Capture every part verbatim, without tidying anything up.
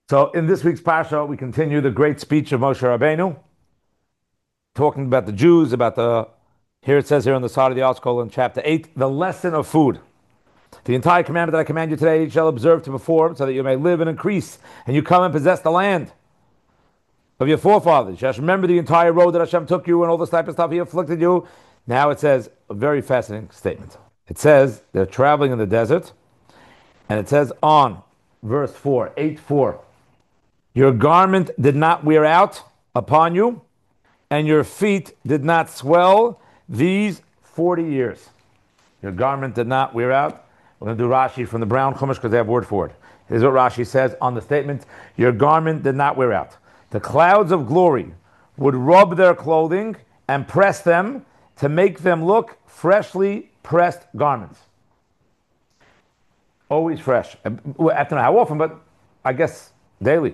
So in this week's Parsha, we continue the great speech of Moshe Rabbeinu, talking about the Jews, about the, here it says here on the side of the article in chapter eight, the lesson of food. The entire commandment that I command you today, you shall observe to perform, so that you may live and increase, and you come and possess the land of your forefathers. You shall remember the entire road that Hashem took you and all this type of stuff He afflicted you. Now it says a very fascinating statement. It says they're traveling in the desert, and it says on verse four, eight four, your garment did not wear out upon you, and your feet did not swell these forty years. Your garment did not wear out. We're going to do Rashi from the Brown Chumash because they have word for it. Here's what Rashi says on the statement. Your garment did not wear out. The clouds of glory would rub their clothing and press them to make them look freshly pressed garments. Always fresh. I don't know how often, but I guess daily.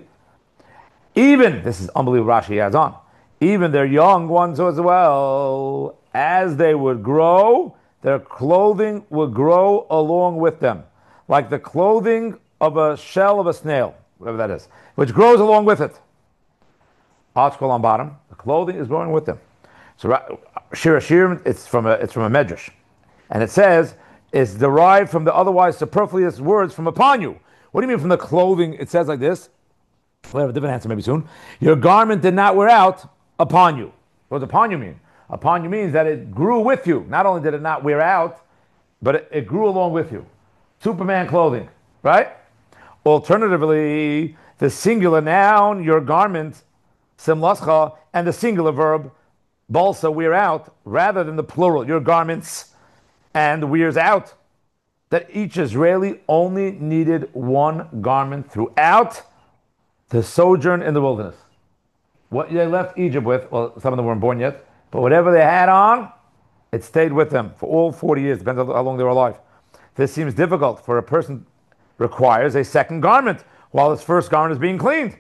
Even, this is unbelievable, Rashi adds on, even their young ones as well, as they would grow, their clothing would grow along with them, like the clothing of a shell of a snail, whatever that is, which grows along with it. Article on bottom, the clothing is growing with them. So Shir Hashirim, it's from a it's from a medrash, and it says it's derived from the otherwise superfluous words from upon you. What do you mean from the clothing? It says like this. We'll have a different answer maybe soon. Your garment did not wear out upon you. What does upon you mean? Upon you means that it grew with you. Not only did it not wear out, but it, it grew along with you. Superman clothing, right? Alternatively, the singular noun, your garment, simlascha, and the singular verb, balsa, wear out, rather than the plural, your garments, and wears out. That each Israeli only needed one garment throughout the sojourn in the wilderness. What they left Egypt with, well, some of them weren't born yet, but whatever they had on, it stayed with them for all forty years, depends on how long they were alive. This seems difficult, for a person requires a second garment while his first garment is being cleaned.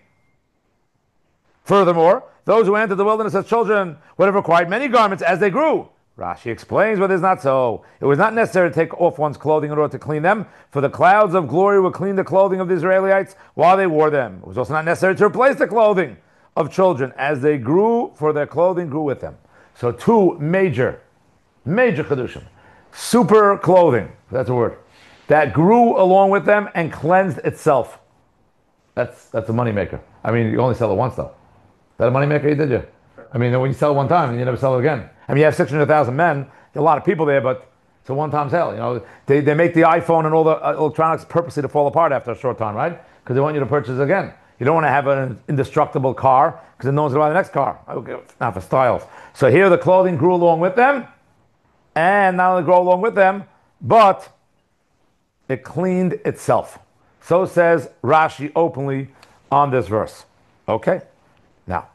Furthermore, those who entered the wilderness as children would have required many garments as they grew. Rashi explains what is not so. It was not necessary to take off one's clothing in order to clean them, for the clouds of glory would clean the clothing of the Israelites while they wore them. It was also not necessary to replace the clothing of children as they grew, for their clothing grew with them. So two major, major chedushim. Super clothing, that's a word, that grew along with them and cleansed itself. That's that's a moneymaker. I mean, you only sell it once though. Is that a moneymaker, did you? I mean, when you sell it one time, you never sell it again. I mean, you have six hundred thousand men, there are a lot of people there, but it's a one-time sale. You know, they, they make the iPhone and all the electronics purposely to fall apart after a short time, right? Because they want you to purchase it again. You don't want to have an indestructible car because then no one's going to buy the next car. Okay, not for styles. So here the clothing grew along with them, and not only grew along with them, but it cleaned itself. So says Rashi openly on this verse. Okay? Now,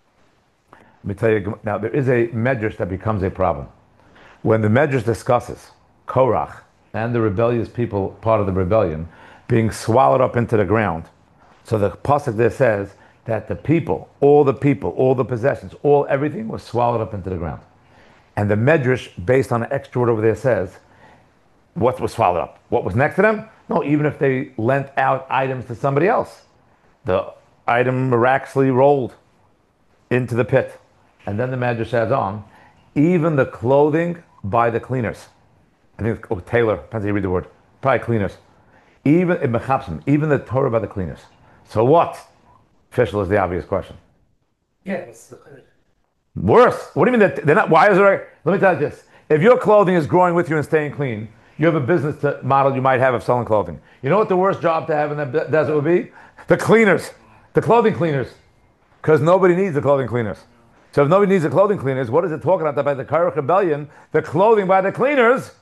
let me tell you, now there is a medrash that becomes a problem. When the medrash discusses Korach and the rebellious people, part of the rebellion, being swallowed up into the ground, so the pasuk there says that the people, all the people, all the possessions, all everything was swallowed up into the ground. And the medrash, based on an extra word over there, says, what was swallowed up? What was next to them? No, even if they lent out items to somebody else, the item miraculously rolled into the pit. And then the Medrash adds on, even the clothing by the cleaners. I think, oh, tailor, depends how you read the word. Probably cleaners. Even, even the Torah by the cleaners. So what? Official is the obvious question. Yeah, it's the cleaners. Worse. What do you mean that they're not, why is there, let me tell you this. If your clothing is growing with you and staying clean, you have a business to, model you might have of selling clothing. You know what the worst job to have in the desert would be? The cleaners. The clothing cleaners. Because nobody needs the clothing cleaners. So if nobody needs the clothing cleaners, what is it talking about? That by the Korach rebellion, the clothing by the cleaners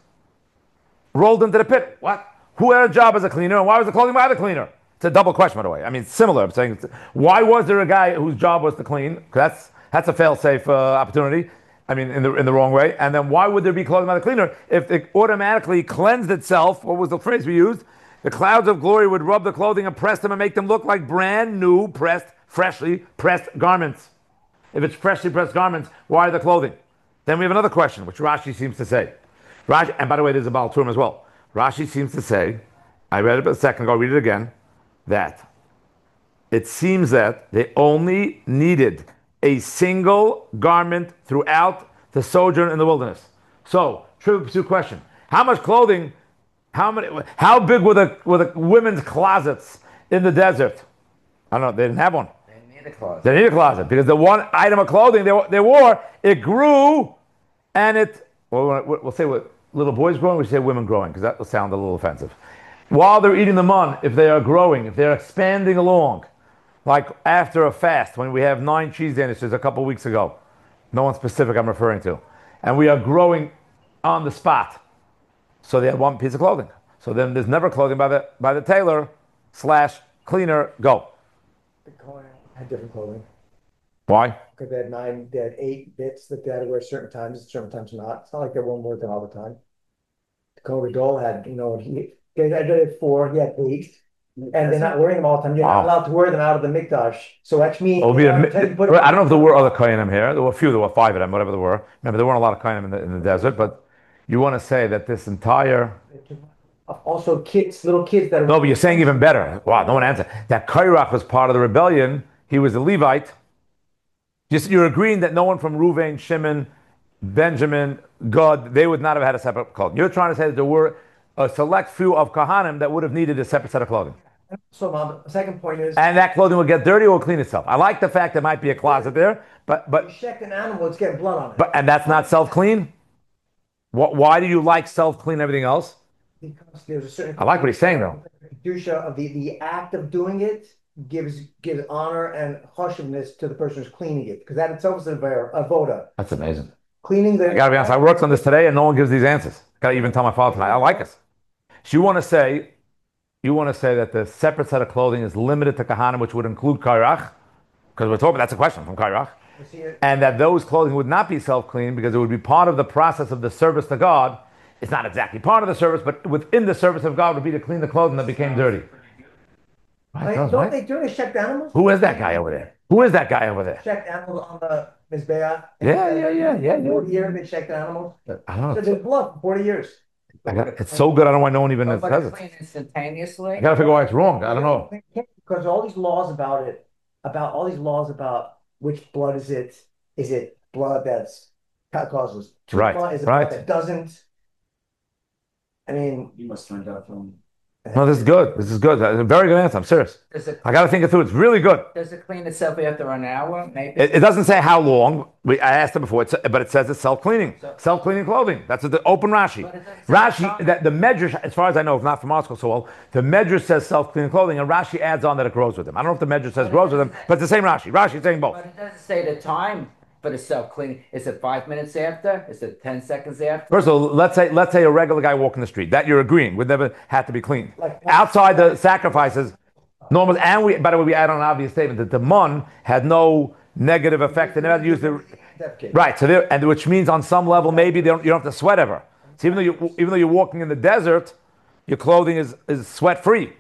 rolled into the pit. What? Who had a job as a cleaner, and why was the clothing by the cleaner? It's a double question, by the way. I mean, similar. I'm saying, why was there a guy whose job was to clean? That's that's a fail-safe uh, opportunity. I mean, in the in the wrong way. And then why would there be clothing by the cleaner if it automatically cleansed itself? What was the phrase we used? The clouds of glory would rub the clothing and press them and make them look like brand new, pressed, freshly pressed garments. If it's freshly pressed garments, why the clothing? Then we have another question, which Rashi seems to say. Rashi, and by the way, there's a Baal Turim as well. Rashi seems to say, I read it a second ago, I'll read it again, that it seems that they only needed a single garment throughout the sojourn in the wilderness. So, trivial pursuit question: how much clothing? How many? How big were the were the women's closets in the desert? I don't know. They didn't have one. They need a closet. They needed a closet because the one item of clothing they, they wore, it grew, and it. Well, we'll we'll say what little boys growing. We say women growing because that will sound a little offensive. While they're eating the mun, if they are growing, if they're expanding along, like after a fast, when we have nine cheese danishes a couple weeks ago, no one specific I'm referring to, and we are growing on the spot. So they had one piece of clothing. So then there's never clothing by the by the tailor slash cleaner. Go. The Kohen had different clothing Why? because they had nine, they had eight bits that they had to wear certain times, certain times not. It's not like they weren't working all the time. The Kohen Gadol had, you know, he, they had they had four, he had eight, and they're not wearing them all the time. You're Wow. not allowed to wear them out of the mikdash. So which means It'll be a, every time you put I don't know if there were them- other kohanim here. There were a few. There were five of them, whatever there were. Remember, there weren't a lot of kohanim in the, in the desert, but you want to say that this entire Also, kids, little kids that are no, but you're saying even better. Wow, no one answered. That Kairach was part of the rebellion. He was a Levite. Just you're agreeing that no one from Ruvain, Shimon, Benjamin, Gad, they would not have had a separate clothing. You're trying to say that there were a select few of Kohanim that would have needed a separate set of clothing. So, Mom, the second point is, And that clothing would get dirty or clean itself. I like the fact there might be a closet there, but you but check an animal, it's getting blood on it. but and that's not self-clean? What, why do you like self-clean everything else? Because there's a certain. I like what he's saying, though. Kedusha of the, the act of doing it gives gives honor and chashivness to the person who's cleaning it, because that itself is a ver- a voda. That's amazing. Cleaning the. I gotta be honest, I worked on this today and no one gives these answers. I gotta even tell my father tonight. I like it. So you want to say, you want to say that the separate set of clothing is limited to Kahanim, which would include Kairach, because we're talking, that's a question from Kairach, You see it? and that those clothing would not be self-clean because it would be part of the process of the service to God. It's not exactly part of the service, but within the service of God would be to clean the clothing that became dirty. Right, Like, does, don't right? they do they check the animals? Who is that guy over there? Who is that guy over there? Check the animals on the mizbeach. Yeah, yeah, yeah, yeah, yeah. Forty years they check the animals. I don't So know. there's blood for forty years. I got, it's so good. I don't know why no one even But says it's it. clean instantaneously. I gotta figure out why it's wrong. I don't know. Because all these laws about it, about all these laws about which blood is it? Is it blood that's that causes Right, tuma? Is it right. blood that doesn't? I mean, You must find out from. No, this is good. This is good. That's a very good answer. I'm serious. Does it I got to think it through. It's really good. does it clean itself after an hour? Maybe. It, it doesn't say how long. We, I asked it before, it's, but it says it's self-cleaning. Self-cleaning clothing. That's the open Rashi. But it doesn't say Rashi, time. that the Medrash, as far as I know, if not from our school so well, the Medrash says self-cleaning clothing, and Rashi adds on that it grows with them. I don't know if the Medrash says grows with them, but it's the same Rashi. Rashi is saying both. But it doesn't say the time for the self cleaning. Is it five minutes after? Is it ten seconds after? First of all, let's say let's say a regular guy walking the street that you're agreeing would never have to be cleaned. Like- Outside the sacrifices, normal. And we, by the way, we add on an obvious statement that the mun had no negative effect. They never had to use the defecate. right. So there, and which means on some level maybe they don't, you don't have to sweat ever. So even though you even though you're walking in the desert, your clothing is is sweat free.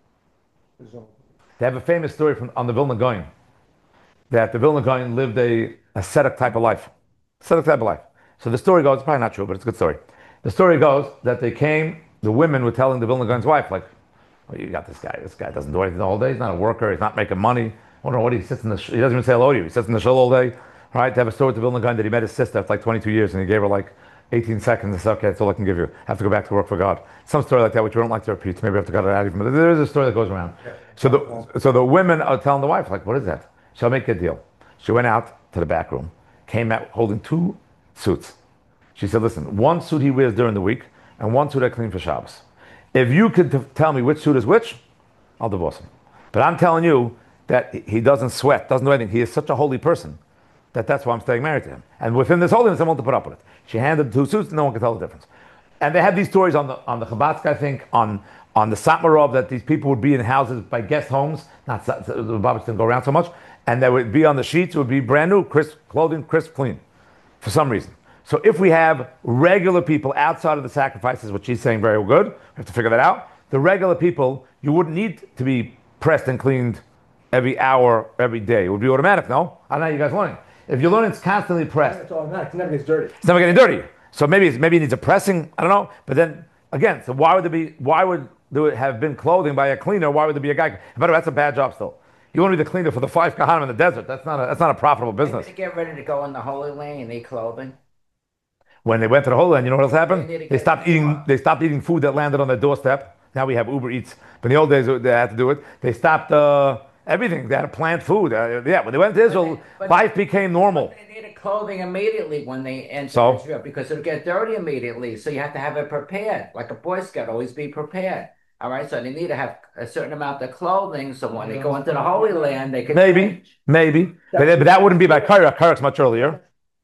They have a famous story from on the Vilna Gaon that the Vilna Gaon lived a ascetic type of life. Ascetic type of life. So the story goes, it's probably not true, but it's a good story. The story goes that they came, the women were telling the Vilna Gaon's wife, like, oh, you got this guy. This guy doesn't do anything the whole day. He's not a worker. He's not making money. I don't know what he sits in the, sh- he doesn't even say hello to you. He sits in the shul all day. Right? They have a story with the Vilna Gaon that he met his sister after like twenty-two years and he gave her like eighteen seconds and said, okay, that's all I can give you. I have to go back to work for God. Some story like that, which we don't like to repeat. Maybe we have to cut it out even. But there is a story that goes around. So the, so the women are telling the wife, like, what is that? She'll make a deal. She went out to the back room, came out holding two suits. She said, listen, one suit he wears during the week and one suit I clean for Shabbos. If you could t- tell me which suit is which, I'll divorce him. But I'm telling you that he doesn't sweat, doesn't do anything. He is such a holy person that that's why I'm staying married to him. And within this holiness, I want to put up with it. She handed two suits, no one could tell the difference. And they had these stories on the on the Chabadsk, I think, on on the Satmarov, that these people would be in houses by guest homes. Not the Babbage didn't go around so much, and they would be on the sheets. It would be brand new, crisp clothing, crisp, clean, for some reason. So if we have regular people outside of the sacrifices, which he's saying very good, we have to figure that out. The regular people, you wouldn't need to be pressed and cleaned every hour, every day. It would be automatic, no? I don't know how you guys learning. If you learn it's constantly pressed, It's automatic. It never gets dirty. it's never getting dirty. So maybe it's, maybe it needs a pressing. I don't know. But then again, so why would there be? Why would there have been clothing by a cleaner? Why would there be a guy? By the way, that's a bad job still. You want to be the cleaner for the five kahanim in the desert. That's not a, that's not a profitable They business. need to get ready to go in the Holy Land and eat clothing. When they went to the Holy Land, you know what else happened? They need to They get stopped the eating. law. They stopped eating food that landed on their doorstep. Now we have Uber Eats. But in the old days, they had to do it. They stopped uh, everything. They had to plant food. Uh, yeah, when they went to Israel, but- life became normal. They needed clothing immediately when they enter So? Israel because it'll get dirty immediately. So you have to have it prepared, like a Boy Scout. Always be prepared. All right. So they need to have a certain amount of clothing, so when they go into the Holy Land, they can Maybe, change. maybe, but, but that wouldn't be by Kairach. Kairak's much earlier.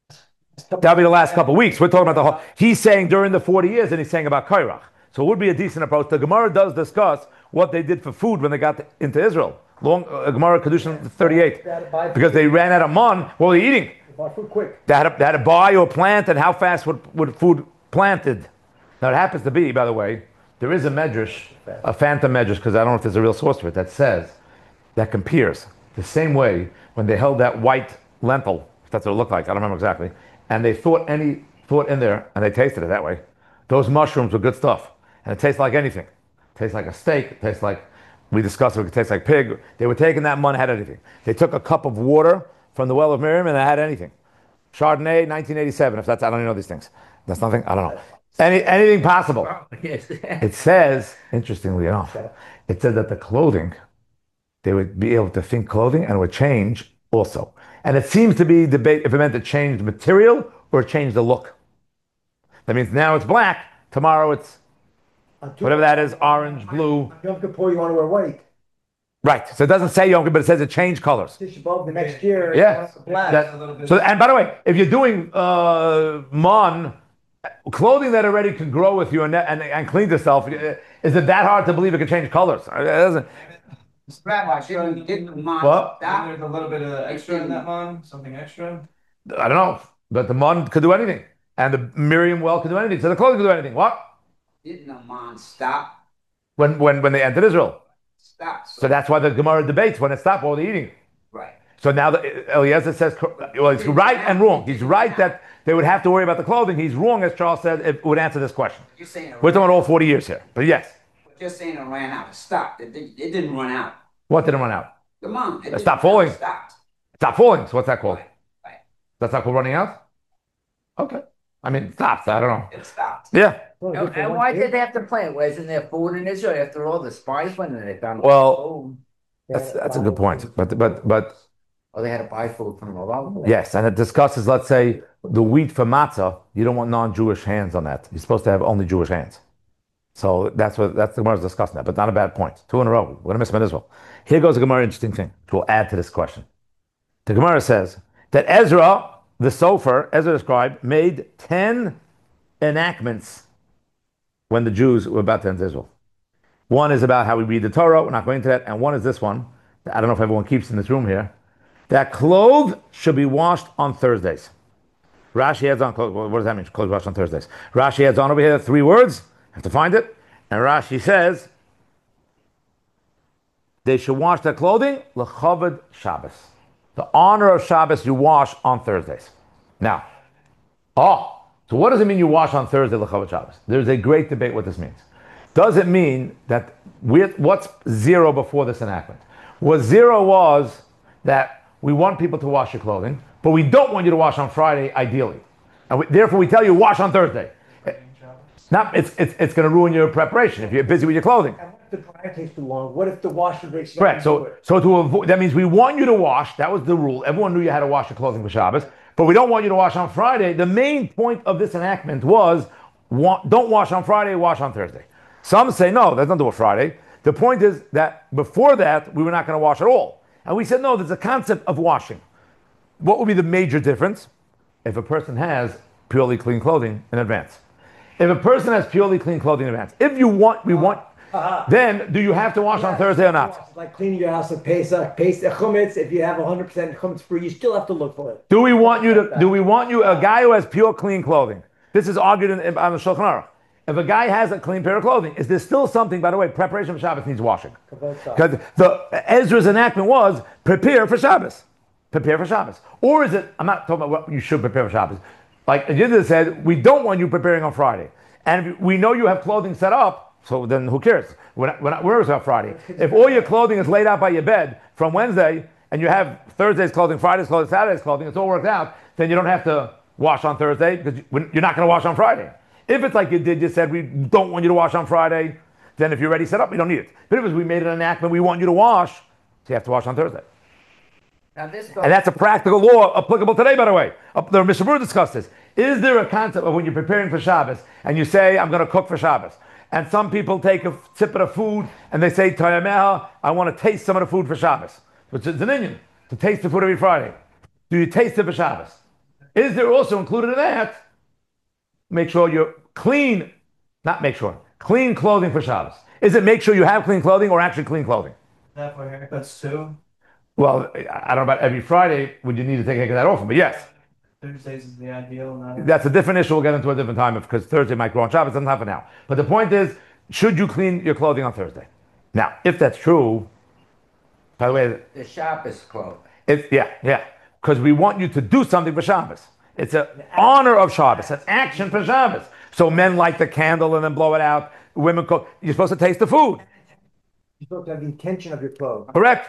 That'll be the last couple of weeks. We're talking about the whole. He's saying during the forty years, and he's saying about Kairach. So it would be a decent approach. The Gemara does discuss what they did for food when they got into Israel. Long uh, Gemara Kedushin thirty-eight, because they ran out of mon. What were they eating? Bought food quick. They had, to, they had to buy or plant, and how fast would, would food planted? Now it happens to be, by the way, there is a medrash, a phantom medrash, because I don't know if there's a real source to it, that says, that compares the same way when they held that white lentil, if that's what it looked like, I don't remember exactly, and they thought any thought in there, and they tasted it that way. Those mushrooms were good stuff, and it tastes like anything. It tastes like a steak, it tastes like, we discussed it, it tastes like pig. They were taking that mun, had anything. They took a cup of water from the well of Miriam, and it had anything. Chardonnay, nineteen eighty-seven, if that's, I don't even know these things. That's nothing, I don't know. Any, anything possible. Yes. It says, interestingly enough, it said that the clothing, they would be able to think clothing and it would change also. And it seems to be debate if it meant to change the material or change the look. That means now it's black, tomorrow it's whatever that is, orange, blue. Yom Kippur, you want to wear white. Right. So it doesn't say Yom Kippur, but it says it changed colors. Tish B'Av the next year. Yeah. it's Black. That- so and by the way, if you're doing uh, mon, clothing that already can grow with you and, and and clean itself, is it that hard to believe it can change colors? It doesn't. Rabbi, didn't, didn't mind What? stop. There's a little bit of extra in that one, something extra. I don't know, but the mon could do anything, and the Miriam well could do anything. So the clothing could do anything. What? Didn't the man stop? When when when they entered Israel. Stop. So that's why the Gemara debates when it stopped. What were they eating? Right. So now the, Eliezer says, well, he's right and wrong. He's right that they would have to worry about the clothing. He's wrong, as Charles said, it would answer this question. You're saying it We're ran, talking about all forty years here. But yes, you're saying it ran out. It stopped. It, did- it didn't run out. what didn't run out? The man. It didn't stopped run out, falling. it Stopped. Stop falling. So what's that called? Right. Right. That's not called running out? Okay. I mean, stops. I don't know. It stopped. Yeah. Well, And, good for and one why day. did they have to plant? Wasn't there food in Israel after all the spies went and they found Well, food? Yeah, That's that's a good point. But but but Or they had to buy food from all over. the world. yes, and it discusses, let's say, the wheat for matzah. You don't want non-Jewish hands on that. You're supposed to have only Jewish hands. So that's what that's the Gemara's discussing that, but not a bad point. Two in a row. We're gonna miss them in Israel. Here goes a Gemara interesting thing, which will add to this question. The Gemara says that Ezra, the Sofer, Ezra the scribe, made ten enactments when the Jews were about to enter Israel. One is about how we read the Torah. We're not going into that. And one is this one. I don't know if everyone keeps in this room here. That clothes should be washed on Thursdays. Rashi adds on, what does that mean? Clothes washed on Thursdays. Rashi adds on over here three words. I have to find it. And Rashi says, they should wash their clothing, l'chavod Shabbos. The honor of Shabbos you wash on Thursdays. Now, oh, so what does it mean you wash on Thursday, l'chavod Shabbos? There's a great debate what this means. Does it mean that we, what's zero before this enactment? What zero was that we want people to wash your clothing, but we don't want you to wash on Friday, ideally. And we, therefore we tell you wash on Thursday. Not, it's it's, it's going to ruin your preparation if you're busy with your clothing. And what if the dryer takes too long? What if the washer breaks? Correct. So so to avoid, that means we want you to wash. That was the rule. Everyone knew you had to wash your clothing for Shabbos, but we don't want you to wash on Friday. The main point of this enactment was want, don't wash on Friday, wash on Thursday. Some say no, that's not do it Friday. The point is that before that we were not going to wash at all, and we said no. There's a concept of washing. What would be the major difference if a person has purely clean clothing in advance? If a person has purely clean clothing in advance, if you want, we want, Uh-huh. then do you have to wash on Thursday or not? It's like cleaning your house with Pesach, Pesach chumetz. If you have one hundred percent chumetz free, you still have to look for it. Do we want you to? Do we want you a guy who has pure clean clothing? This is argued in, in, on the Shulchan Aruch. If a guy has a clean pair of clothing, is there still something? By the way, preparation for Shabbos needs washing because the Ezra's enactment was prepare for Shabbos, prepare for Shabbos. Or is it? I'm not talking about what you should prepare for Shabbos. Like Yiddish said, we don't want you preparing on Friday, and if we know you have clothing set up. So then who cares? We're not, we're not worried about Friday. If all your clothing is laid out by your bed from Wednesday and you have Thursday's clothing, Friday's clothing, Saturday's clothing, it's all worked out, then you don't have to wash on Thursday because you're not going to wash on Friday. If it's like you did, you said we don't want you to wash on Friday, then if you're already set up, we don't need it. But if it was we made an enactment, we want you to wash, so you have to wash on Thursday. Now this goes, And that's a practical law applicable today, by the way. Uh, The Mishnah Berurah discussed this. Is there a concept of when you're preparing for Shabbos and you say, I'm going to cook for Shabbos? And some people take a sip of the food and they say, Tayameha, I want to taste some of the food for Shabbos. Which is an Indian, to taste the food every Friday. Do you taste it for Shabbos? Is there also included in that, make sure you're clean, not make sure, clean clothing for Shabbos? Is it make sure you have clean clothing or actually clean clothing? That for haircuts too. Well, I don't know about every Friday, would you need to take a that often, but yes. Thursdays is the ideal. Not That's a different issue. We'll get into a different time because Thursday might grow on Shabbos. It doesn't happen now. But the point is, should you clean your clothing on Thursday? Now, if that's true, by the way, the Shabbos clothing. it's, yeah, yeah, because we want you to do something for Shabbos. It's an honor of Shabbos, an action for Shabbos. So men light the candle and then blow it out. Women cook. You're supposed to taste the food. You're supposed to have the intention of your clothes. Correct?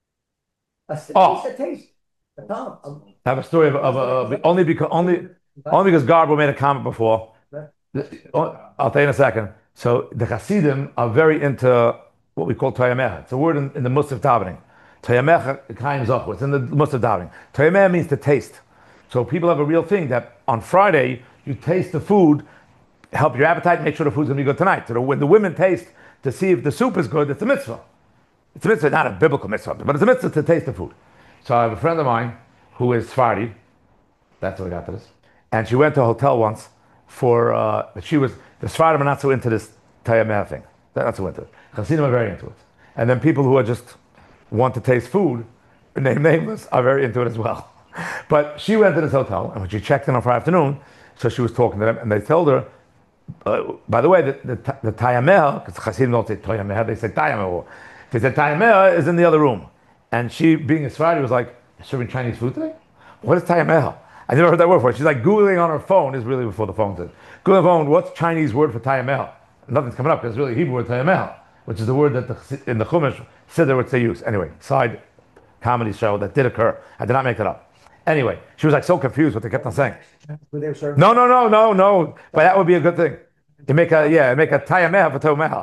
A taste, Oh. a taste. A Tom, um, I have a story of, of, of, of only because only only because Garbo made a comment before. I'll tell you in a second. So the Hasidim are very into what we call Toyamecha. It's a word in, in the Musaf davening. Toyamecha kaim zochu. It's in the Musaf davening. Toyamecha means to taste. So people have a real thing that on Friday you taste the food, help your appetite, make sure the food's gonna be good tonight. So when the women taste to see if the soup is good, it's a mitzvah. It's a mitzvah, not a biblical mitzvah, but it's a mitzvah to taste the food. So I have a friend of mine who is Sephardi. That's how we got to this. And she went to a hotel once for, uh, she was, the Sephardim are not so into this Tayameh thing. They're not so into it. Hasidim are very into it. And then people who are just want to taste food, name nameless, are very into it as well. But she went to this hotel, and when she checked in on Friday afternoon, so she was talking to them, and they told her, uh, by the way, the, the, the Tayameh, because Hasidim don't say Tayameh, they say Tayameh. They said Tayameh is in the other room. And she, being a Sephardi, was like, "You're serving Chinese food today? What is Tayameh?" I never heard that word before. She's like Googling on her phone, is really before the phone did. Googling on her phone, what's Chinese word for Tayameh? Nothing's coming up, because it's really Hebrew word Tayameh, which is the word that the, in the Chumash, Siddur, which they use. Anyway, side comedy show that did occur. I did not make that up. Anyway, she was like so confused what they kept on saying. were they serving? No, no, no, no, no. But that would be a good thing. You make a, yeah, make a Tayameh for Tomeh.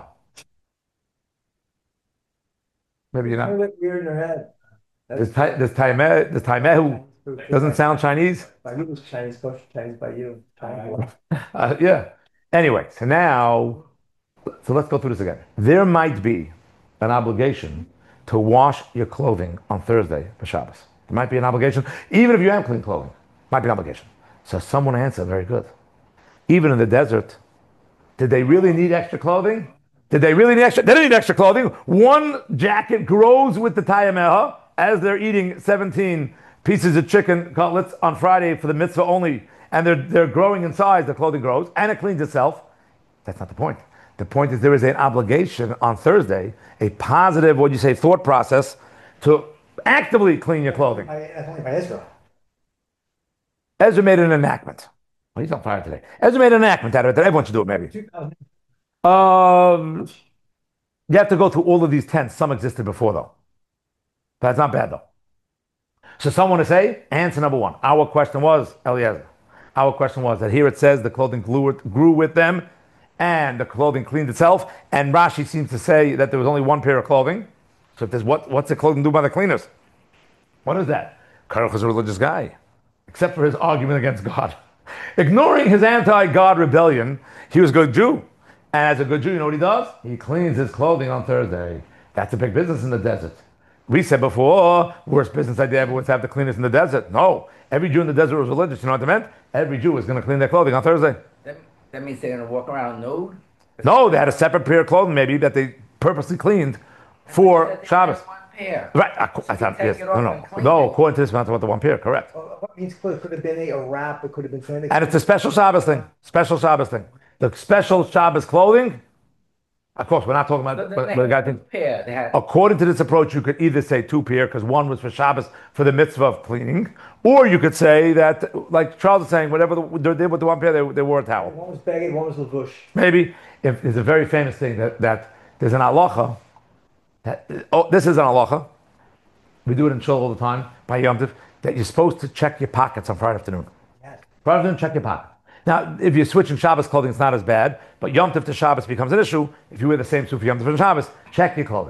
Maybe you're It not. looked weird in her head. This Tayameh, this Tayameh doesn't sound Chinese. By you was Chinese, kosher Chinese by you. Time. Uh, yeah. Anyway, so now, so let's go through this again. There might be an obligation to wash your clothing on Thursday for Shabbos. There might be an obligation, even if you have clean clothing. Might be an obligation. So someone answered, very good. Even in the desert, did they really need extra clothing? Did they really need extra? They didn't need extra clothing. One jacket grows with the Tayameha as they're eating seventeen pieces of chicken cutlets on Friday for the mitzvah only, and they're, they're growing in size, the clothing grows, and it cleans itself. That's not the point. The point is there is an obligation on Thursday, a positive, what do you say, thought process to actively clean your clothing. I, I think by Ezra. Ezra made an enactment. Well, he's on fire today. Ezra made an enactment out of it that everyone should do it, maybe. two thousand Um, you have to go through all of these tents. Some existed before, though. That's not bad, though. So someone to say, answer number one. Our question was, Eliezer, our question was that here it says the clothing grew, grew with them and the clothing cleaned itself. And Rashi seems to say that there was only one pair of clothing. So if there's what, what's the clothing do by the cleaners? What is that? Karuch is a religious guy, except for his argument against God. Ignoring his anti-God rebellion, he was a good Jew. And as a good Jew, you know what he does? He cleans his clothing on Thursday. That's a big business in the desert. We said before, worst business idea ever was to have the cleaners in the desert. No, every Jew in the desert was religious. You know what that meant? Every Jew was going to clean their clothing on Thursday. That, that means they're going to walk around nude? No, they had a separate pair of clothing maybe that they purposely cleaned for Shabbos. One pair. Right, I, I thought, take yes, it no, off no, and clean no, it. according to this, not about the one pair, correct. Well, what means clothes? Could have been a, a wrap. It could have been something. And it's a special Shabbos thing, special Shabbos thing. The special Shabbos clothing, Of course, we're not talking about But but, they but the guy had thinks. pair. They had According to this approach, you could either say two pair because one was for Shabbos for the mitzvah of cleaning, or you could say that, like Charles is saying, whatever the, they did with the one pair, they, they wore a towel. One was Beged, one was Lavush. Maybe if there's a very famous thing that, that there's an halacha. That, oh, this is an halacha. We do it in shul all the time by Yom Tov, that you're supposed to check your pockets on Friday afternoon. Yes. Friday afternoon, check your pocket. Now, if you're switching Shabbos clothing, it's not as bad, but Yom Tov to Shabbos becomes an issue. If you wear the same suit for Yom Tov to Shabbos, check your clothing.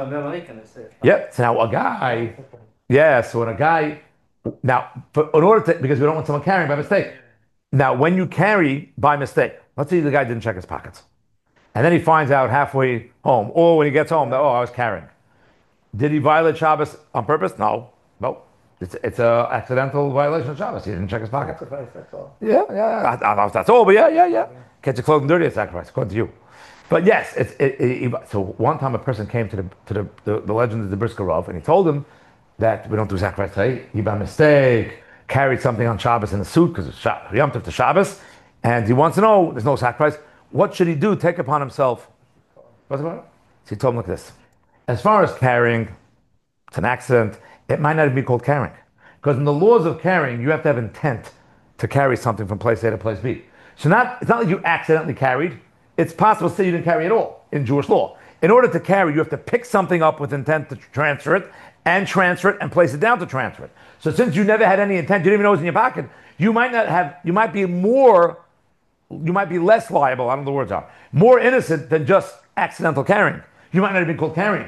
Yep. So now a guy, yeah. So when a guy, now for, in order to, because we don't want someone carrying by mistake. Now, when you carry by mistake, let's say the guy didn't check his pockets, and then he finds out halfway home, or when he gets home that oh, I was carrying. Did he violate Shabbos on purpose? No, no. It's it's a accidental violation of Shabbos. He didn't check his pockets. Sacrifice, that's all. Yeah, yeah, yeah. I, I don't know if that's all, but yeah, yeah, yeah. Get your clothing dirty, it's sacrifice, according to you. But yes, it's it, it, it, so one time a person came to the to the, the, the legend of the Brisker Rav, and he told him that we don't do sacrifice today. He by mistake carried something on Shabbos in a suit because it's Yom Tov to Shabbos, and he wants to know there's no sacrifice. What should he do? Take upon himself. What's the matter? So he told him like this: as far as carrying, it's an accident. It might not even be called carrying, because in the laws of carrying, you have to have intent to carry something from place A to place B. So not it's not like you accidentally carried. It's possible to say you didn't carry at all in Jewish law. In order to carry, you have to pick something up with intent to transfer it, and transfer it, and place it down to transfer it. So since you never had any intent, you didn't even know it was in your pocket, you might not have, you might be more, you might be less liable, I don't know what the words are, more innocent than just accidental carrying. You might not have been called carrying.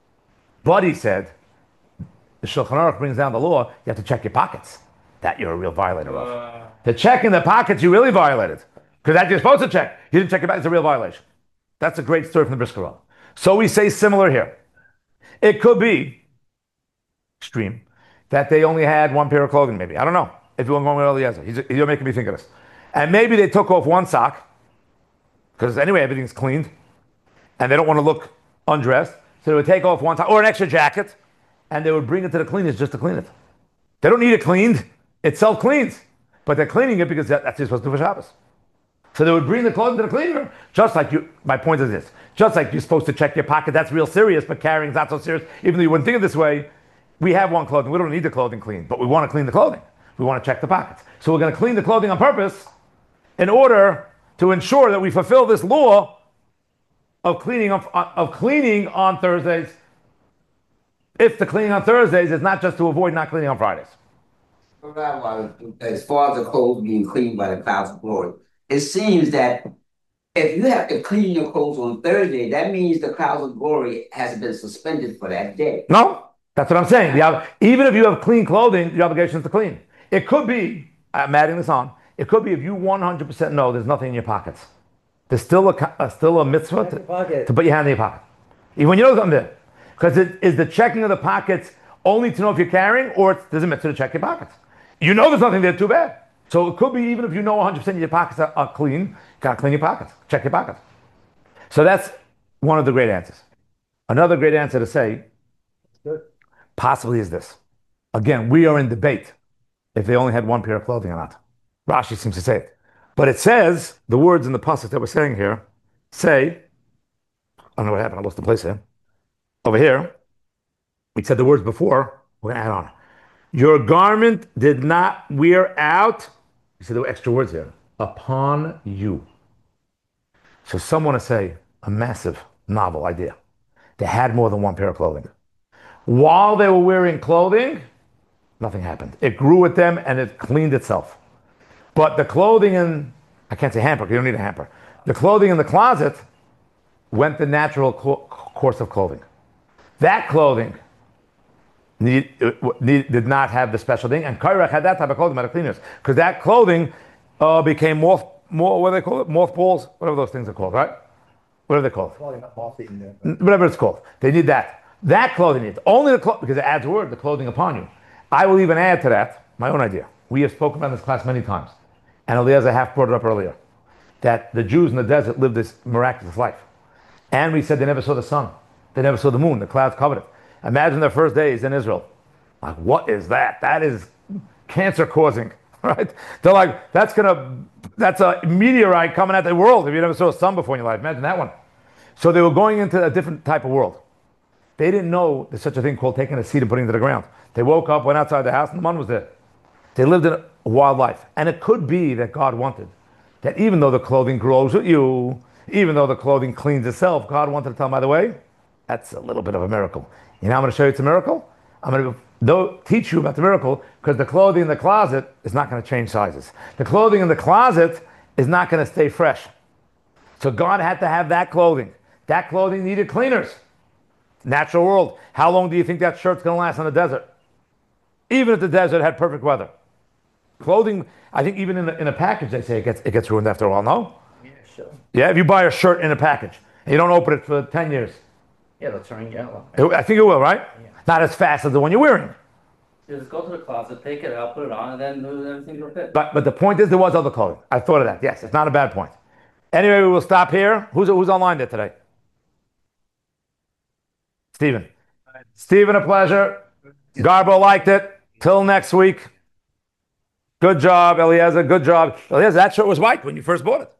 But he said, the Shulchan Aruch brings down the law, you have to check your pockets. That you're a real violator of. Uh, To check in the pockets, you really violated. Because that you're supposed to check. You didn't check your pockets, it's a real violation. That's a great story from the Brisker Rav. So we say similar here. It could be extreme that they only had one pair of clothing, maybe. I don't know. If you want to go with Eliezer, he's, you're making me think of this. And maybe they took off one sock, because anyway, everything's cleaned, and they don't want to look undressed. So they would take off one sock, or an extra jacket, and they would bring it to the cleaners just to clean it. They don't need it cleaned. It self-cleans. But they're cleaning it because that, that's what you're supposed to do for Shabbos. So they would bring the clothing to the cleaner, just like you, my point is this, just like you're supposed to check your pocket, that's real serious, but carrying's not so serious, even though you wouldn't think of it this way. We have one clothing, we don't need the clothing cleaned, but we want to clean the clothing. We want to check the pockets. So we're going to clean the clothing on purpose in order to ensure that we fulfill this law of cleaning of, of cleaning on Thursdays. If the cleaning on Thursdays is not just to avoid not cleaning on Fridays. Rabbi, as far as the clothes being cleaned by the clouds of glory, it seems that if you have to clean your clothes on Thursday, that means the clouds of glory has been suspended for that day. No, that's what I'm saying. The, even if you have clean clothing, your obligation is to clean. It could be, I'm adding this on, it could be if you one hundred percent know there's nothing in your pockets. There's still a, a still a mitzvah Check to, your pocket. to put your hand in your pocket. Even when you know something there. Because it is the checking of the pockets only to know if you're carrying, or it's, there's a mitzvah to check your pockets. You know there's nothing there, too bad. So it could be even if you know one hundred percent of your pockets are, are clean, you gotta clean your pockets, check your pockets. So that's one of the great answers. Another great answer to say, Good. possibly is this. Again, we are in debate if they only had one pair of clothing or not. Rashi seems to say it. But it says, the words in the pasuk that we're saying here, say, I don't know what happened, I lost the place here. Over here, we said the words before, we're gonna add on. Your garment did not wear out, you see the extra words here, upon you. So someone to say, a massive novel idea. They had more than one pair of clothing. While they were wearing clothing, nothing happened. It grew with them and it cleaned itself. But the clothing in, I can't say hamper, because you don't need a hamper. The clothing in the closet went the natural co- course of clothing. That clothing need, need, did not have the special thing, and Kairach had that type of clothing by the cleaners, because that clothing uh, became moth, more, what do they call it? Mothballs? Whatever those things are called, right? What are they called? Probably not moth-eaten there. but- Whatever it's called. They need that. That clothing needs. Only the clothing, because it adds word, the clothing upon you. I will even add to that my own idea. We have spoken about this class many times, and Eliezer half brought it up earlier, that the Jews in the desert lived this miraculous life. And we said they never saw the sun. They never saw the moon. The clouds covered it. Imagine their first days in Israel. Like, what is that? That is cancer causing, right? They're like, that's gonna, that's a meteorite coming at the world if you never saw a sun before in your life. Imagine that one. So they were going into a different type of world. They didn't know there's such a thing called taking a seed and putting it to the ground. They woke up, went outside the house, and the man was there. They lived in a wild life. And it could be that God wanted that even though the clothing grows with you, even though the clothing cleans itself, God wanted to tell them, by the way, that's a little bit of a miracle. You know, I'm going to show you it's a miracle. I'm going to teach you about the miracle because the clothing in the closet is not going to change sizes. The clothing in the closet is not going to stay fresh. So God had to have that clothing. That clothing needed cleaners. Natural world. How long do you think that shirt's going to last in the desert? Even if the desert had perfect weather. Clothing, I think even in a, in a package, they say it gets, it gets ruined after a while, no? Yeah, sure. Yeah, if you buy a shirt in a package and you don't open it for ten years, Yeah, it'll turn yellow. it, I think it will, right? Yeah. Not as fast as the one you're wearing. Just go to the closet, take it out, put it on, and then everything will fit. But but the point is there was other clothing. I thought of that. Yes, it's not a bad point. Anyway, we will stop here. Who's who's online there today? Stephen. Stephen, a pleasure. Garbo liked it. Till next week. Good job, Eliezer. Good job. Eliezer, that shirt was white when you first bought it.